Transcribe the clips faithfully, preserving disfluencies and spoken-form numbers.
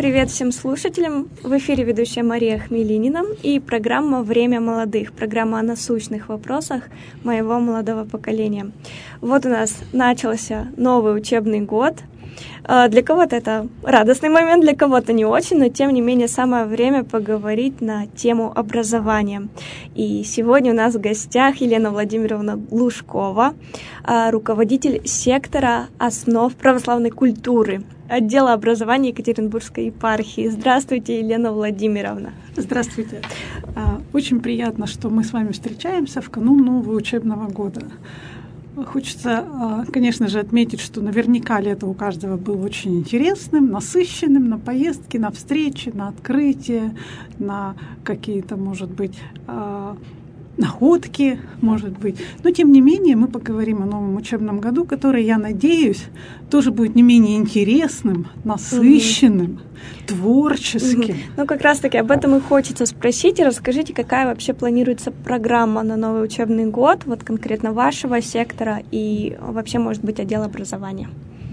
Привет всем слушателям! В эфире ведущая Мария Хмелинина и программа «Время молодых», программа о насущных вопросах моего молодого поколения. Вот у нас начался новый учебный год. Для кого-то это радостный момент, для кого-то не очень, но тем не менее самое время поговорить на тему образования. И сегодня у нас в гостях Елена Владимировна Глушкова, руководитель сектора основ православной культуры отдела образования Екатеринбургской епархии. Здравствуйте, Елена Владимировна. Здравствуйте. Очень приятно, что мы с вами встречаемся в канун нового учебного года. Хочется, конечно же, отметить, что наверняка лето у каждого было очень интересным, насыщенным на поездки, на встречи, на открытия, на какие-то, может быть, находки, может быть. Но, тем не менее, мы поговорим о новом учебном году, который, я надеюсь, тоже будет не менее интересным, насыщенным, угу. творческим. Угу. Ну, как раз-таки об этом и хочется спросить. Расскажите, какая вообще планируется программа на новый учебный год, вот конкретно вашего сектора и вообще, может быть, отдела образования?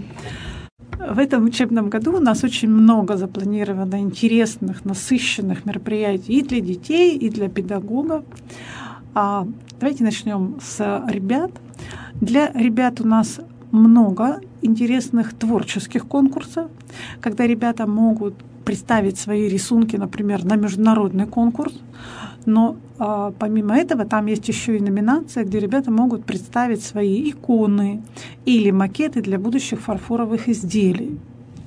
В этом учебном году у нас очень много запланировано интересных, насыщенных мероприятий и для детей, и для педагогов. А давайте начнем с ребят. Для ребят у нас много интересных творческих конкурсов, когда ребята могут представить свои рисунки, например, на международный конкурс. Но а, помимо этого там есть еще и номинация, где ребята могут представить свои иконы или макеты для будущих фарфоровых изделий.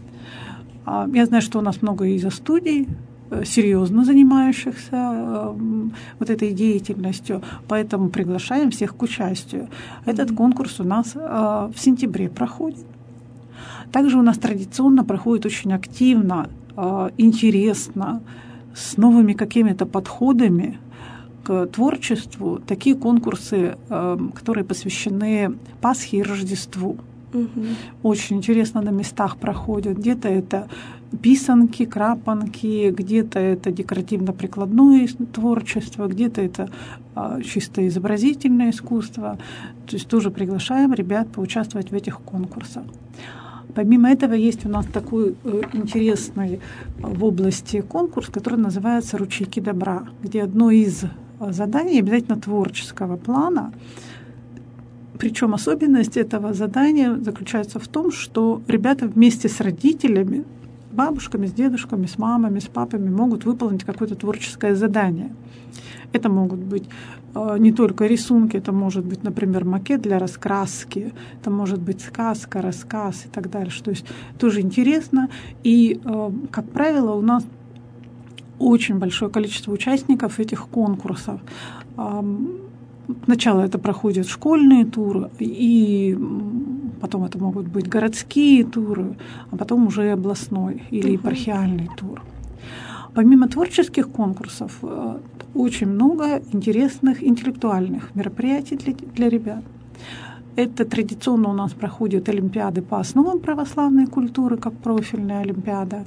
А, я знаю, что у нас много из студий, серьезно занимающихся э, вот этой деятельностью, поэтому приглашаем всех к участию. Этот конкурс у нас э, в сентябре проходит. Также у нас традиционно проходит очень активно, э, интересно, с новыми какими-то подходами к творчеству такие конкурсы, э, которые посвящены Пасхе и Рождеству. Угу. Очень интересно на местах проходят. Где-то это писанки, крапанки, где-то это декоративно-прикладное творчество, где-то это а, чисто изобразительное искусство. То есть тоже приглашаем ребят поучаствовать в этих конкурсах. Помимо этого есть у нас такой э, интересный в области конкурс, который называется «Ручейки добра», где одно из заданий обязательно творческого плана. Причем особенность этого задания заключается в том, что ребята вместе с родителями, бабушками, с дедушками, с мамами, с папами могут выполнить какое-то творческое задание. Это могут быть э, не только рисунки, это может быть, например, макет для раскраски, это может быть сказка, рассказ и так далее. То есть тоже интересно. И, э, как правило, у нас очень большое количество участников этих конкурсов. Э, Сначала это проходят школьные туры, и потом это могут быть городские туры, а потом уже областной или епархиальный тур. Помимо творческих конкурсов, очень много интересных интеллектуальных мероприятий для, для ребят. Это традиционно у нас проходят олимпиады по основам православной культуры, как профильная олимпиада,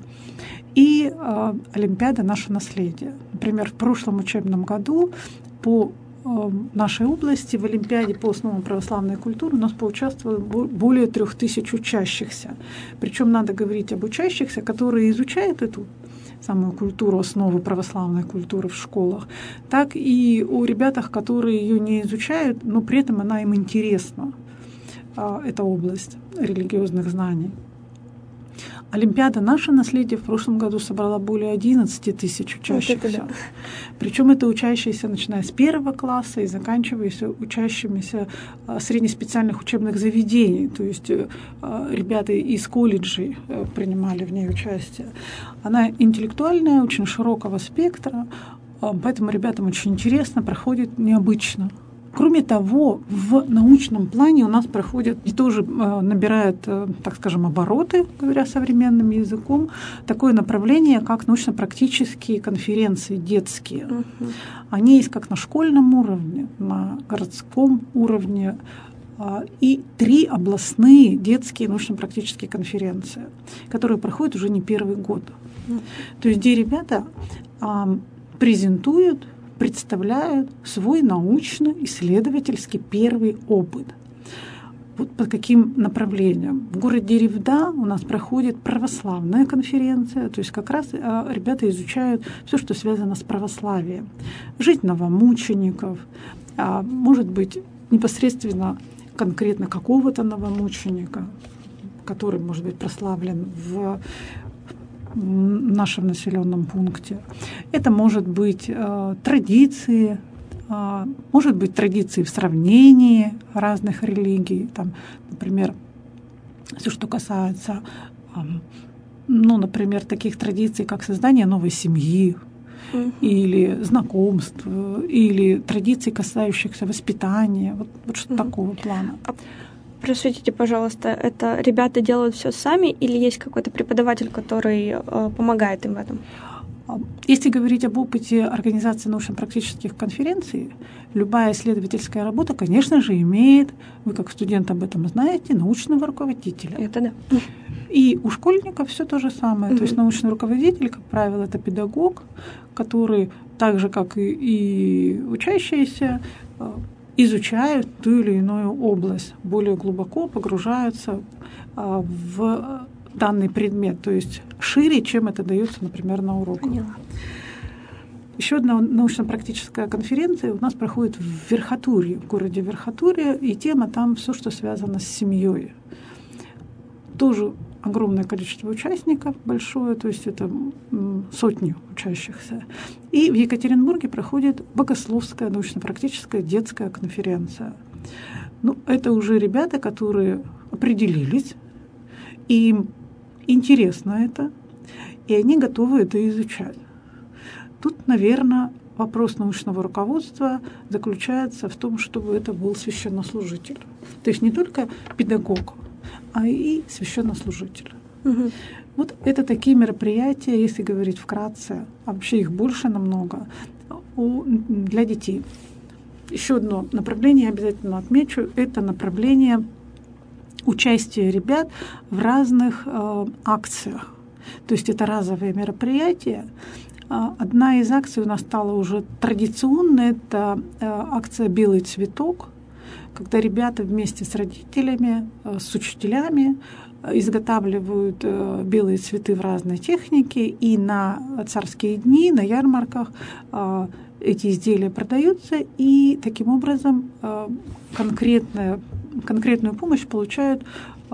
и э, олимпиада «Наше наследие». Например, в прошлом учебном году по в нашей области в Олимпиаде по основам православной культуры у нас поучаствовало более трех тысяч учащихся. Причем надо говорить об учащихся, которые изучают эту самую культуру, основы православной культуры в школах, так и о ребятах, которые ее не изучают, но при этом она им интересна, эта область религиозных знаний. Олимпиада «Наше наследие» в прошлом году собрала более одиннадцать тысяч учащихся. Вот это да. Причем это учащиеся, начиная с первого класса и заканчивая учащимися среднеспециальных учебных заведений. То есть ребята из колледжей принимали в ней участие. Она интеллектуальная, очень широкого спектра, поэтому ребятам очень интересно, проходит необычно. Кроме того, в научном плане у нас проходят и тоже набирают, так скажем, обороты, говоря современным языком, такое направление, как научно-практические конференции детские. Uh-huh. Они есть как на школьном уровне, на городском уровне, и три областные детские научно-практические конференции, которые проходят уже не первый год. Uh-huh. То есть где ребята презентуют, представляют свой научно-исследовательский первый опыт. Вот по каким направлениям. В городе Ревда у нас проходит православная конференция, то есть как раз ребята изучают все, что связано с православием. Жизнь новомучеников, может быть, непосредственно конкретно какого-то новомученика, который может быть прославлен в нашем населенном пункте. Это может быть э, традиции, э, может быть традиции в сравнении разных религий. Там, например, все, что касается, э, ну, например, таких традиций, как создание новой семьи, mm-hmm. или знакомств, или традиций, касающихся воспитания, вот, вот что-то mm-hmm. такого плана. Просветите, пожалуйста, это ребята делают все сами или есть какой-то преподаватель, который э, помогает им в этом? Если говорить об опыте организации научно-практических конференций, любая исследовательская работа, конечно же, имеет, вы как студент об этом знаете, научного руководителя. Это да. И у школьников все то же самое. Mm-hmm. То есть научный руководитель, как правило, это педагог, который так же, как и, и учащиеся, изучают ту или иную область, более глубоко погружаются в данный предмет, то есть шире, чем это дается, например, на уроках. Поняла. Еще одна научно-практическая конференция у нас проходит в Верхотурье, в городе Верхотурье, и тема там все, что связано с семьей. Тоже огромное количество участников, большое, то есть это сотни учащихся. И в Екатеринбурге проходит богословская научно-практическая детская конференция. Ну, это уже ребята, которые определились, и им интересно это, и они готовы это изучать. Тут, наверное, вопрос научного руководства заключается в том, чтобы это был священнослужитель. То есть не только педагог, а и священнослужитель. Угу. Вот это такие мероприятия, если говорить вкратце, а вообще их больше намного, у, для детей. Еще одно направление, я обязательно отмечу, это направление участия ребят в разных э, акциях. То есть это разовые мероприятия. Одна из акций у нас стала уже традиционной, это э, акция «Белый цветок», когда ребята вместе с родителями, с учителями изготавливают белые цветы в разной технике, и на царские дни, на ярмарках эти изделия продаются, и таким образом конкретную, конкретную помощь получают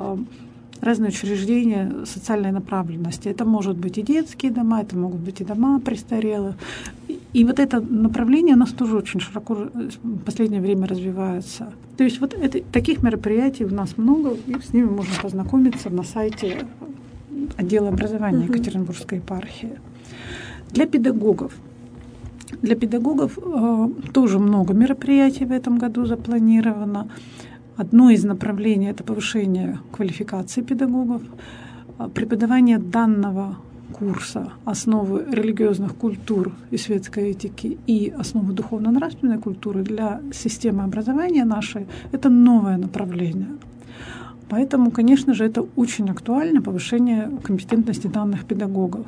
разные учреждения социальной направленности. Это может быть и детские дома, это могут быть и дома престарелых. И вот это направление у нас тоже очень широко в последнее время развивается. То есть вот это, таких мероприятий у нас много, и с ними можно познакомиться на сайте отдела образования uh-huh. Екатеринбургской епархии. Для педагогов. Для педагогов э, тоже много мероприятий в этом году запланировано. Одно из направлений – это повышение квалификации педагогов, преподавание данного курса «Основы религиозных культур и светской этики» и «Основы духовно-нравственной культуры» для системы образования нашей – это новое направление. Поэтому, конечно же, это очень актуально – повышение компетентности данных педагогов.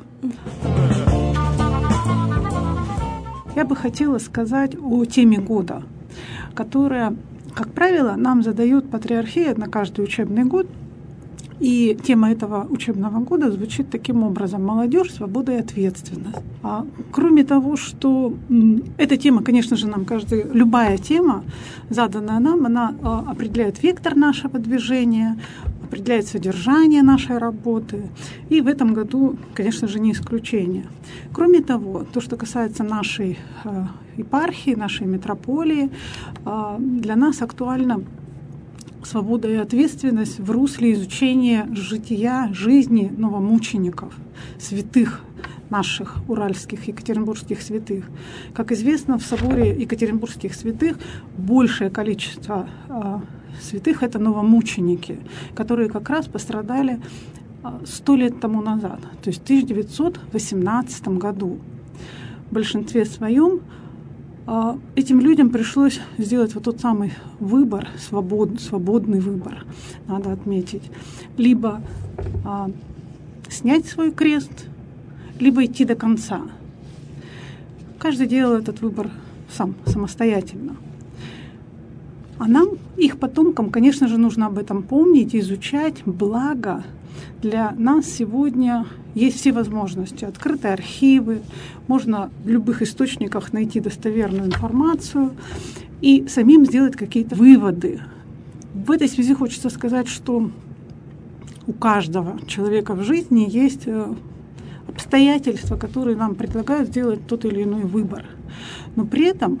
Я бы хотела сказать о теме года, которая, как правило, нам задают патриархия на каждый учебный год. И тема этого учебного года звучит таким образом: молодежь, свобода и ответственность. А, кроме того, что м, эта тема, конечно же, нам каждая, любая тема, заданная нам, она а, определяет вектор нашего движения, определяет содержание нашей работы. И в этом году, конечно же, не исключение. Кроме того, то, что касается нашей а, епархии, нашей митрополии, а, для нас актуально свобода и ответственность в русле изучения жития, жизни новомучеников, святых наших уральских, екатеринбургских святых. Как известно, в соборе екатеринбургских святых большее количество э, святых – это новомученики, которые как раз пострадали сто лет тому назад, то есть в тысяча девятьсот восемнадцатом году. В большинстве своем этим людям пришлось сделать вот тот самый выбор, свобод, свободный выбор, надо отметить. Либо а, снять свой крест, либо идти до конца. Каждый делал этот выбор сам, самостоятельно. А нам, их потомкам, конечно же, нужно об этом помнить, изучать. Благо, для нас сегодня есть все возможности. Открытые архивы, можно в любых источниках найти достоверную информацию и самим сделать какие-то выводы. В этой связи хочется сказать, что у каждого человека в жизни есть обстоятельства, которые нам предлагают сделать тот или иной выбор. Но при этом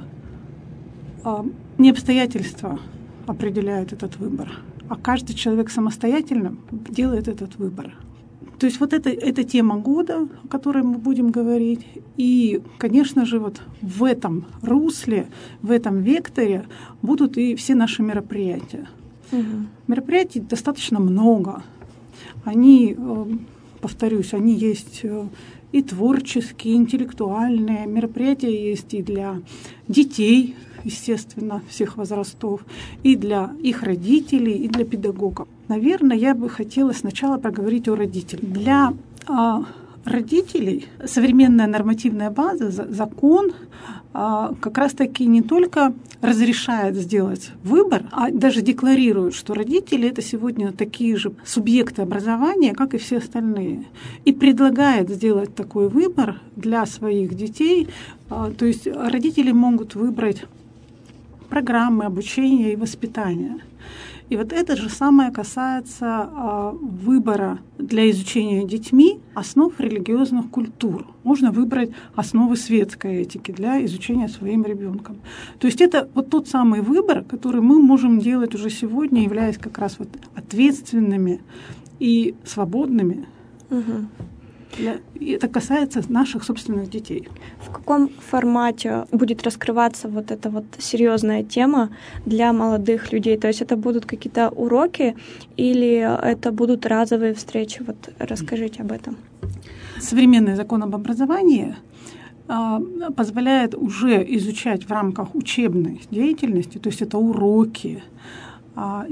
не обстоятельства определяют этот выбор, а каждый человек самостоятельно делает этот выбор. То есть вот это, это тема года, о которой мы будем говорить. И, конечно же, вот в этом русле, в этом векторе будут и все наши мероприятия. Угу. Мероприятий достаточно много. Они, повторюсь, они есть и творческие, и интеллектуальные. Мероприятия есть и для детей, естественно, всех возрастов, и для их родителей, и для педагогов. Наверное, я бы хотела сначала поговорить о родителях. Для а, родителей современная нормативная база, закон, а, как раз-таки не только разрешает сделать выбор, а даже декларирует, что родители — это сегодня такие же субъекты образования, как и все остальные, и предлагает сделать такой выбор для своих детей. А, то есть родители могут выбрать программы обучения и воспитания. И вот это же самое касается э, выбора для изучения детьми основ религиозных культур. Можно выбрать основы светской этики для изучения своим ребенком. То есть это вот тот самый выбор, который мы можем делать уже сегодня, являясь как раз вот ответственными и свободными. Угу. И это касается наших собственных детей. В каком формате будет раскрываться вот эта вот серьезная тема для молодых людей? То есть это будут какие-то уроки или это будут разовые встречи? Вот расскажите об этом. Современный закон об образовании а, позволяет уже изучать в рамках учебной деятельности, то есть это уроки а,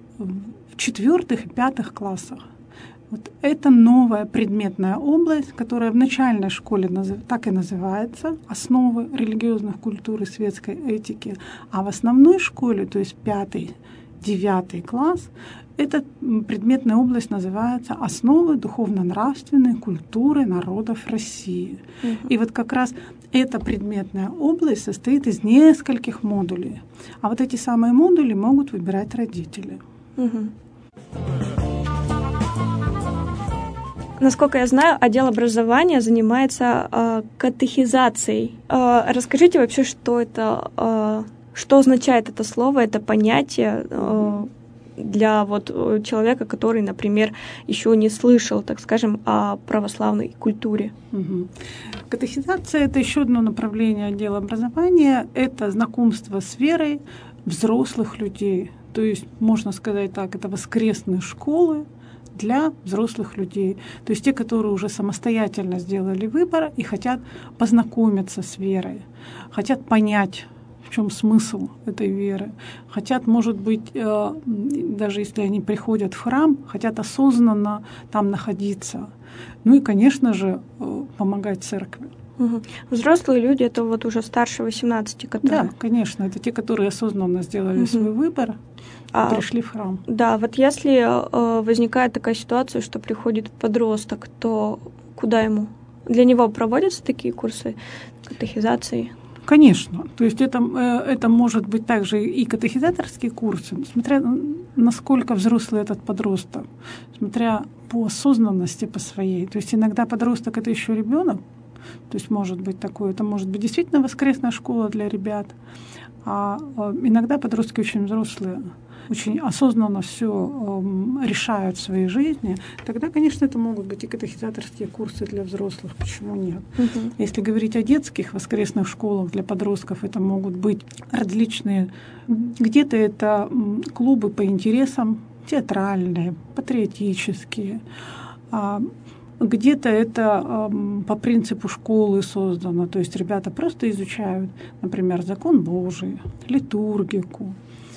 в четвертых и пятых классах. Вот это новая предметная область, которая в начальной школе так и называется «Основы религиозных культур и светской этики», а в основной школе, то есть пятый, девятый класс, эта предметная область называется «Основы духовно-нравственной культуры народов России». Uh-huh. И вот как раз эта предметная область состоит из нескольких модулей. А вот эти самые модули могут выбирать родители. Uh-huh. Насколько я знаю, отдел образования занимается э, катехизацией. Э, расскажите вообще, что это, э, что означает это слово, это понятие э, для вот человека, который, например, еще не слышал, так скажем, о православной культуре. Угу. Катехизация — это еще одно направление отдела образования. Это знакомство с верой взрослых людей. То есть, можно сказать так, это воскресные школы для взрослых людей. То есть те, которые уже самостоятельно сделали выбор и хотят познакомиться с верой, хотят понять, в чем смысл этой веры, хотят, может быть, даже если они приходят в храм, хотят осознанно там находиться. Ну и, конечно же, помогать церкви. Угу. Взрослые люди — это вот уже старше восемнадцати, которые... Да, конечно, это те, которые осознанно сделали угу. свой выбор, а, пришли в храм. Да, вот если э, возникает такая ситуация, что приходит подросток, то куда ему? Для него проводятся такие курсы катехизации? Конечно. То есть это, это может быть также и катехизаторские курсы, смотря насколько взрослый этот подросток, смотря по осознанности по своей. То есть иногда подросток — это еще ребенок. То есть может быть такое, это может быть действительно воскресная школа для ребят, а иногда подростки очень взрослые, очень осознанно все э, решают в своей жизни, тогда, конечно, это могут быть и катехизаторские курсы для взрослых, почему нет? Uh-huh. Если говорить о детских воскресных школах для подростков, это могут быть различные, где-то это клубы по интересам, театральные, патриотические, а где-то это э, по принципу школы создано, то есть ребята просто изучают, например, закон Божий, литургику.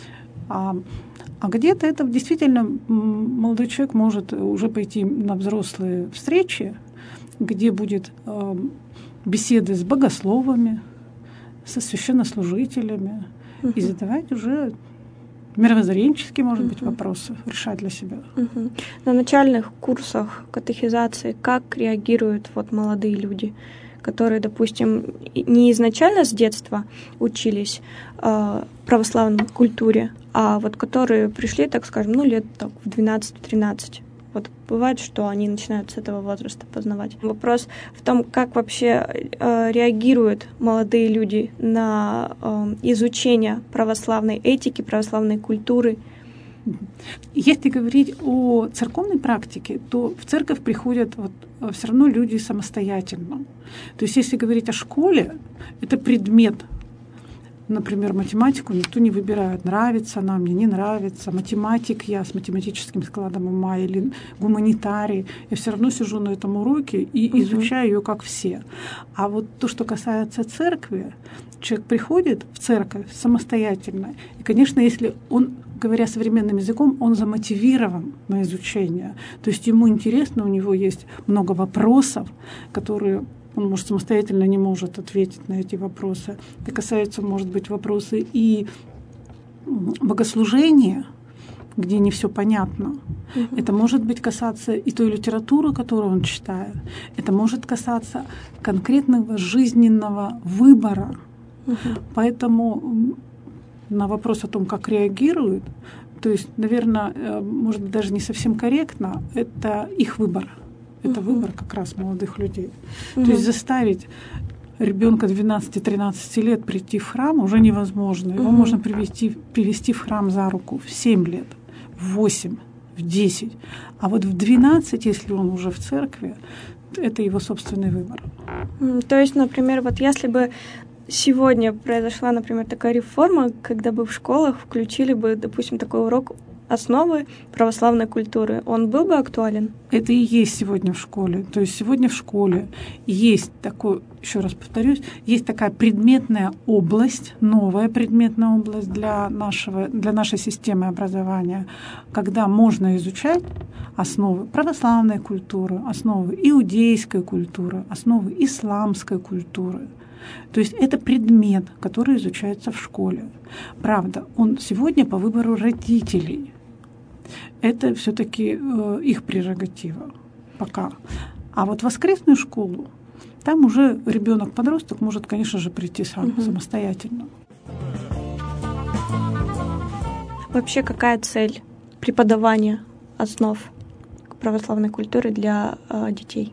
А, а где-то это действительно молодой человек может уже пойти на взрослые встречи, где будет э, беседы с богословами, со священнослужителями, uh-huh. и задавать уже мировоззренческие, может Угу. быть, вопросы решать для себя. Угу. На начальных курсах катехизации как реагируют вот молодые люди, которые, допустим, не изначально с детства учились э, православной культуре, а вот которые пришли, так скажем, ну, лет так, в двенадцать-тринадцать. Вот бывает, что они начинают с этого возраста познавать. Вопрос в том, как вообще э, реагируют молодые люди на э, изучение православной этики, православной культуры. Если говорить о церковной практике, то в церковь приходят вот, все равно люди самостоятельно. То есть если говорить о школе, это предмет. Например, математику никто не выбирает, нравится она мне, не нравится. Математик я с математическим складом ума или гуманитарий. Я все равно сижу на этом уроке и угу. изучаю ее, как все. А вот то, что касается церкви, человек приходит в церковь самостоятельно. И, конечно, если он, говоря современным языком, он замотивирован на изучение. То есть ему интересно, у него есть много вопросов, которые... Он, может, самостоятельно не может ответить на эти вопросы. Это касается, может быть, вопросы и богослужения, где не все понятно. Uh-huh. Это может быть касаться и той литературы, которую он читает. Это может касаться конкретного жизненного выбора. Uh-huh. Поэтому на вопрос о том, как реагируют, то есть, наверное, может быть, даже не совсем корректно, это их выбор. Это uh-huh. выбор как раз молодых людей. Uh-huh. То есть заставить ребенка двенадцати-тринадцати лет прийти в храм уже невозможно. Его uh-huh. можно привести, привести в храм за руку в семь лет, в восемь, в десять. А вот в двенадцать, если он уже в церкви, это его собственный выбор. Uh-huh. То есть, например, вот если бы сегодня произошла, например, такая реформа, когда бы в школах включили бы, допустим, такой урок основы православной культуры, он был бы актуален? Это и есть сегодня в школе. То есть сегодня в школе есть такой, еще раз повторюсь, есть такая предметная область, новая предметная область для, нашего, для нашей системы образования, когда можно изучать основы православной культуры, основы иудейской культуры, основы исламской культуры. То есть это предмет, который изучается в школе. Правда, он сегодня по выбору родителей. Это все-таки э, их прерогатива пока. А вот в воскресную школу, там уже ребенок-подросток может, конечно же, прийти сам, угу. самостоятельно. Вообще, какая цель преподавания основ православной культуры для э, детей?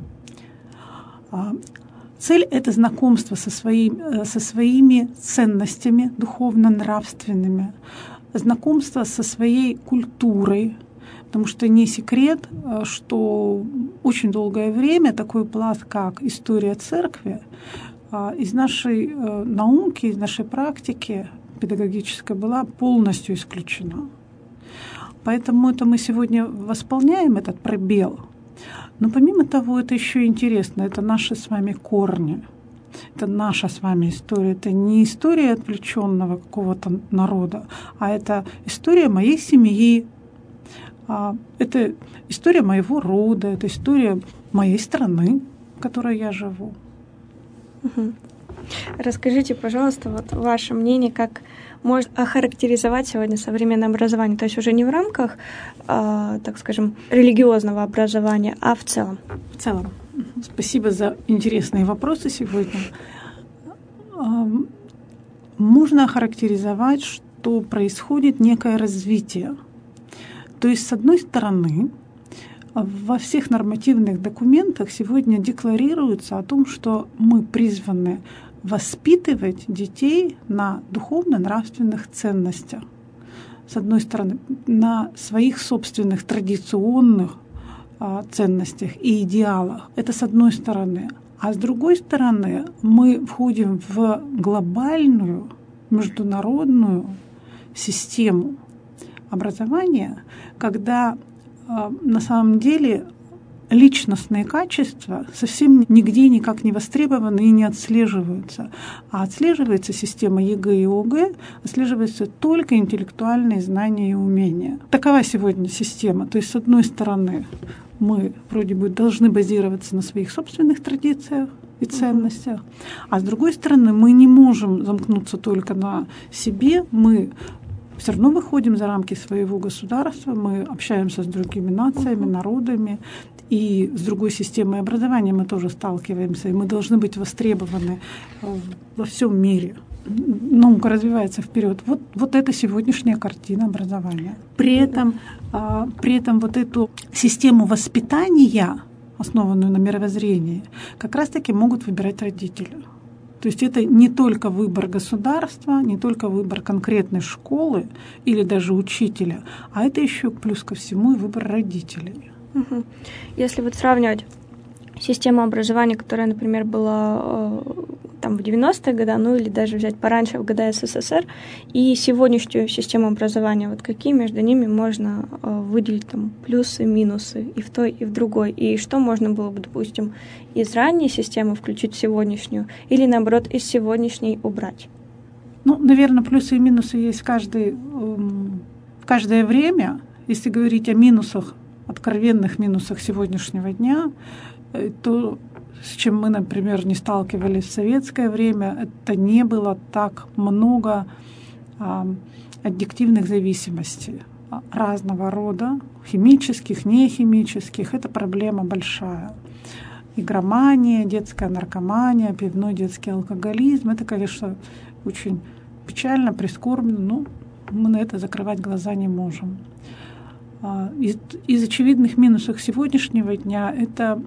А, цель — это знакомство со, своим, со своими ценностями духовно-нравственными, знакомство со своей культурой, потому что не секрет, что очень долгое время такой пласт, как история церкви, из нашей науки, из нашей практики педагогической была полностью исключена. Поэтому это мы сегодня восполняем этот пробел. Но помимо того, это еще интересно, это наши с вами корни. Это наша с вами история. Это не история отвлеченного какого-то народа, а это история моей семьи. Это история моего рода, это история моей страны, в которой я живу. Угу. Расскажите, пожалуйста, вот ваше мнение, как можно охарактеризовать сегодня современное образование, то есть уже не в рамках, э, так скажем, религиозного образования, а в целом. В целом. Спасибо за интересные вопросы сегодня. Можно охарактеризовать, что происходит некое развитие. То есть, с одной стороны, во всех нормативных документах сегодня декларируется о том, что мы призваны воспитывать детей на духовно-нравственных ценностях. С одной стороны, на своих собственных традиционных а, ценностях и идеалах. Это с одной стороны. А с другой стороны, мы входим в глобальную международную систему образования, когда а, на самом деле личностные качества совсем нигде никак не востребованы и не отслеживаются. А отслеживается система ЕГЭ и ОГЭ, отслеживаются только интеллектуальные знания и умения. Такова сегодня система. То есть, с одной стороны, мы вроде бы должны базироваться на своих собственных традициях и ценностях, а с другой стороны, мы не можем замкнуться только на себе, мы все равно выходим за рамки своего государства, мы общаемся с другими нациями, народами, и с другой системой образования мы тоже сталкиваемся, и мы должны быть востребованы во всем мире. Наука развивается вперед. Вот, вот это сегодняшняя картина образования. При этом, а, при этом вот эту систему воспитания, основанную на мировоззрении, как раз-таки могут выбирать родители. То есть это не только выбор государства, не только выбор конкретной школы или даже учителя, а это еще плюс ко всему и выбор родителей. Угу. Если вот сравнивать систему образования, которая, например, была там в девяностые годы, ну или даже взять пораньше, в годы СССР, и сегодняшнюю систему образования, вот какие между ними можно выделить там плюсы, минусы и в той, и в другой, и что можно было бы, допустим, из ранней системы включить в сегодняшнюю, или наоборот, из сегодняшней убрать? Ну, наверное, плюсы и минусы есть в, каждый, в каждое время. Если говорить о минусах, откровенных минусах сегодняшнего дня, то, с чем мы, например, не сталкивались в советское время, это не было так много а, аддиктивных зависимостей разного рода, химических, нехимических. Это проблема большая. Игромания, детская наркомания, пивной детский алкоголизм. Это, конечно, очень печально, прискорбно, но мы на это закрывать глаза не можем. Из, из очевидных минусов сегодняшнего дня это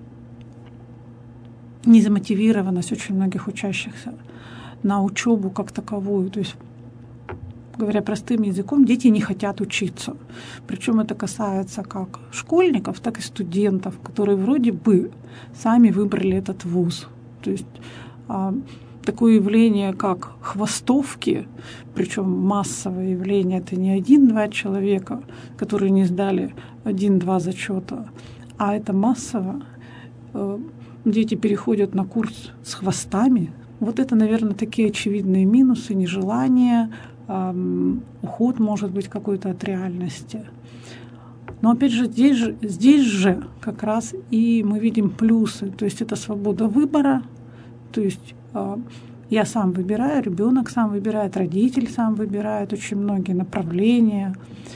незамотивированность очень многих учащихся на учебу как таковую. То есть, говоря простым языком, дети не хотят учиться. Причем это касается как школьников, так и студентов, которые вроде бы сами выбрали этот вуз. То есть такое явление, как хвостовки, причем массовое явление, это не один-два человека, которые не сдали один-два зачета, а это массово. Дети переходят на курс с хвостами. Вот это, наверное, такие очевидные минусы, нежелание, уход, может быть, какой-то от реальности. Но опять же здесь, же, здесь же как раз и мы видим плюсы. То есть это свобода выбора, то есть я сам выбираю, ребенок сам выбирает, родитель сам выбирает, очень многие направления,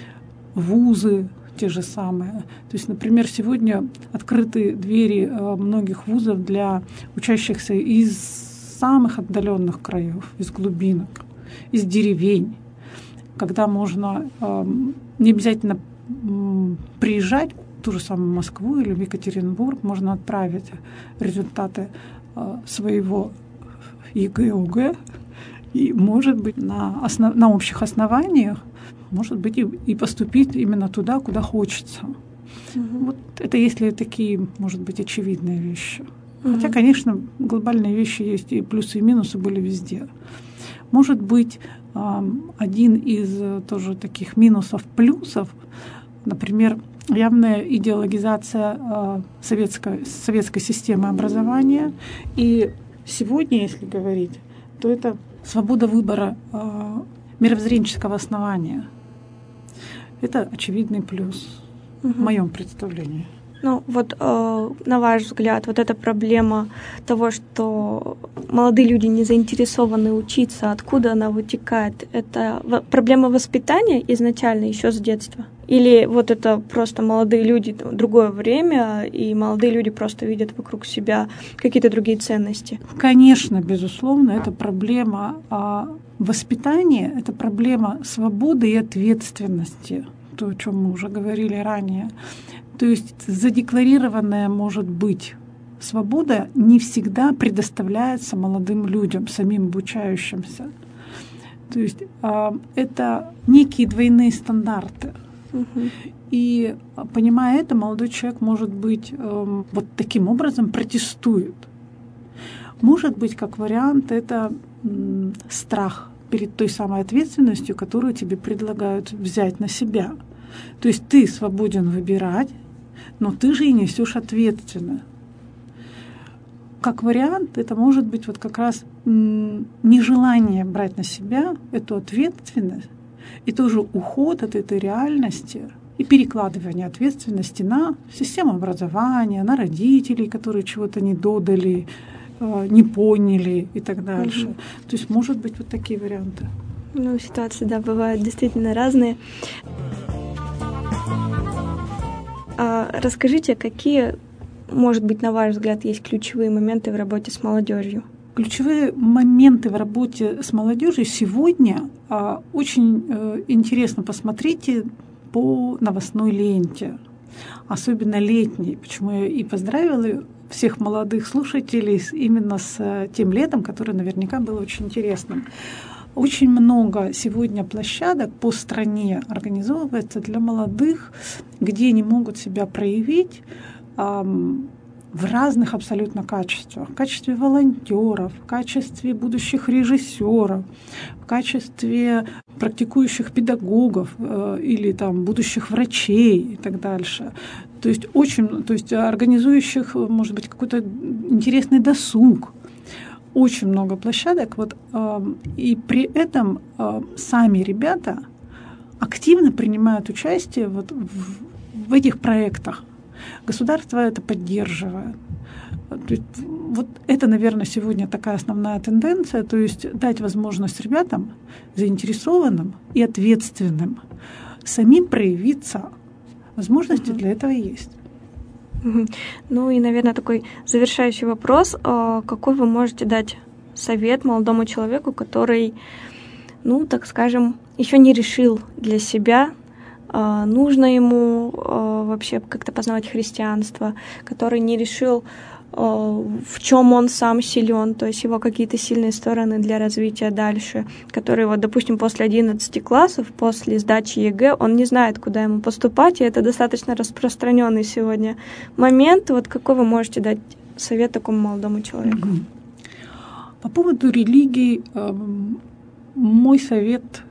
вузы те же самые. То есть, например, сегодня открыты двери многих вузов для учащихся из самых отдаленных краев, из глубинок, из деревень, когда можно не обязательно приезжать в ту же самую Москву или в Екатеринбург, можно отправить результаты своего ЕГЭ, ОГЭ, и, может быть, на, основ, на общих основаниях, может быть, и, и поступить именно туда, куда хочется. Mm-hmm. Вот это если такие, может быть, очевидные вещи. Mm-hmm. Хотя, конечно, глобальные вещи есть, и плюсы, и минусы были везде. Может быть, один из тоже таких минусов, плюсов, например, явная идеологизация советской, советской системы образования. И сегодня, если говорить, то это свобода выбора мировоззренческого основания. Это очевидный плюс угу. в моем представлении. Ну вот, э, на ваш взгляд, вот эта проблема того, что молодые люди не заинтересованы учиться, откуда она вытекает? Это проблема воспитания изначально, еще с детства? Или вот это просто молодые люди, другое время, и молодые люди просто видят вокруг себя какие-то другие ценности? Конечно, безусловно, это проблема а воспитания, это проблема свободы и ответственности, то, о чем мы уже говорили ранее. То есть задекларированная, может быть, свобода не всегда предоставляется молодым людям, самим обучающимся. То есть э, это некие двойные стандарты. Uh-huh. И, понимая это, молодой человек, может быть, э, вот таким образом протестует. Может быть, как вариант, это э, страх перед той самой ответственностью, которую тебе предлагают взять на себя. То есть ты свободен выбирать, но ты же и несешь ответственность. Как вариант, это может быть вот как раз нежелание брать на себя эту ответственность и тоже уход от этой реальности и перекладывание ответственности на систему образования, на родителей, которые чего-то не додали, не поняли и так дальше. Угу. То есть, может быть, вот такие варианты. Ну, ситуации, да, бывают действительно разные. А расскажите, какие, может быть, на ваш взгляд, есть ключевые моменты в работе с молодежью? Ключевые моменты в работе с молодежью сегодня а, очень а, интересно посмотрите по новостной ленте, особенно летней. Почему я и поздравила всех молодых слушателей именно с тем летом, которое наверняка было очень интересным. Очень много сегодня площадок по стране организовывается для молодых, где они могут себя проявить эм, в разных абсолютно качествах. В качестве волонтеров, в качестве будущих режиссеров, в качестве практикующих педагогов э, или там, будущих врачей и так дальше. То есть, очень, то есть организующих, может быть, какой-то интересный досуг. Очень много площадок, вот, э, и при этом э, сами ребята активно принимают участие вот в, в этих проектах. Государство это поддерживает. То есть, вот это, наверное, сегодня такая основная тенденция, то есть дать возможность ребятам, заинтересованным и ответственным, самим проявиться. Возможности mm-hmm. для этого есть. Mm-hmm. Ну и, наверное, такой завершающий вопрос. Какой вы можете дать совет молодому человеку, который, ну, так скажем, еще не решил для себя, нужно ему вообще как-то познавать христианство, который не решил, в чем он сам силен, то есть его какие-то сильные стороны для развития дальше, который, вот, допустим, после одиннадцати классов, после сдачи ЕГЭ, он не знает, куда ему поступать, и это достаточно распространенный сегодня момент. Вот какой вы можете дать совет такому молодому человеку? По поводу религии, мой совет,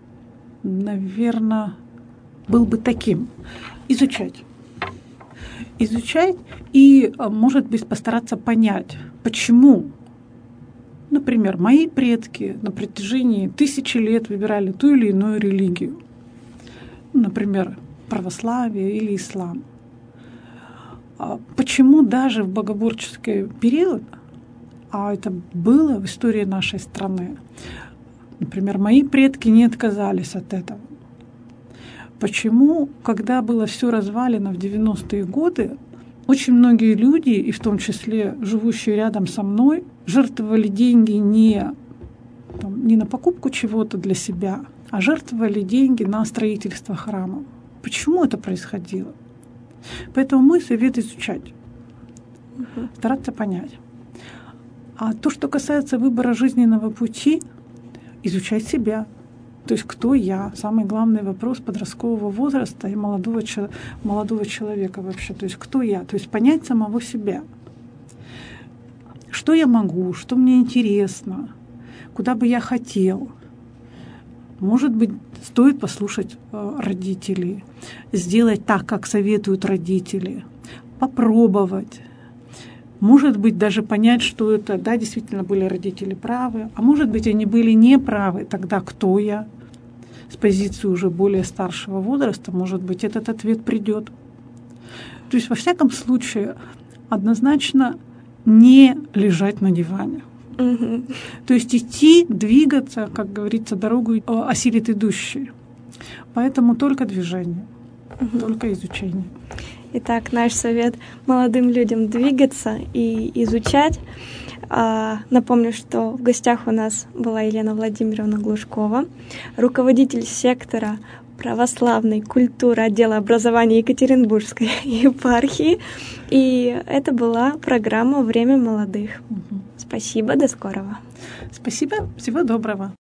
наверное, был бы таким: изучать. Изучать и, может быть, постараться понять, почему, например, мои предки на протяжении тысячи лет выбирали ту или иную религию, например, православие или ислам. Почему даже в богоборческий период, а это было в истории нашей страны, например, мои предки не отказались от этого. Почему, когда было все развалено в девяностые годы, очень многие люди, и в том числе живущие рядом со мной, жертвовали деньги не, там, не на покупку чего-то для себя, а жертвовали деньги на строительство храмов? Почему это происходило? Поэтому мой совет — изучать, угу. стараться понять. А то, что касается выбора жизненного пути, изучать себя. То есть кто я? Самый главный вопрос подросткового возраста и молодого, молодого человека вообще. То есть кто я? То есть понять самого себя. Что я могу? Что мне интересно? Куда бы я хотел? Может быть, стоит послушать родителей, сделать так, как советуют родители, попробовать. Может быть, даже понять, что это, да, действительно были родители правы, а может быть, они были неправы. Тогда кто я? С позиции уже более старшего возраста, может быть, этот ответ придет. То есть, во всяком случае, однозначно не лежать на диване. Угу. То есть идти, двигаться, как говорится, дорогу осилит идущий. Поэтому только движение, угу. только изучение. Итак, наш совет молодым людям — двигаться и изучать. А, напомню, что в гостях у нас была Елена Владимировна Глушкова, руководитель сектора православной культуры отдела образования Екатеринбургской епархии. И это была программа «Время молодых». Угу. Спасибо, до скорого. Спасибо, всего доброго.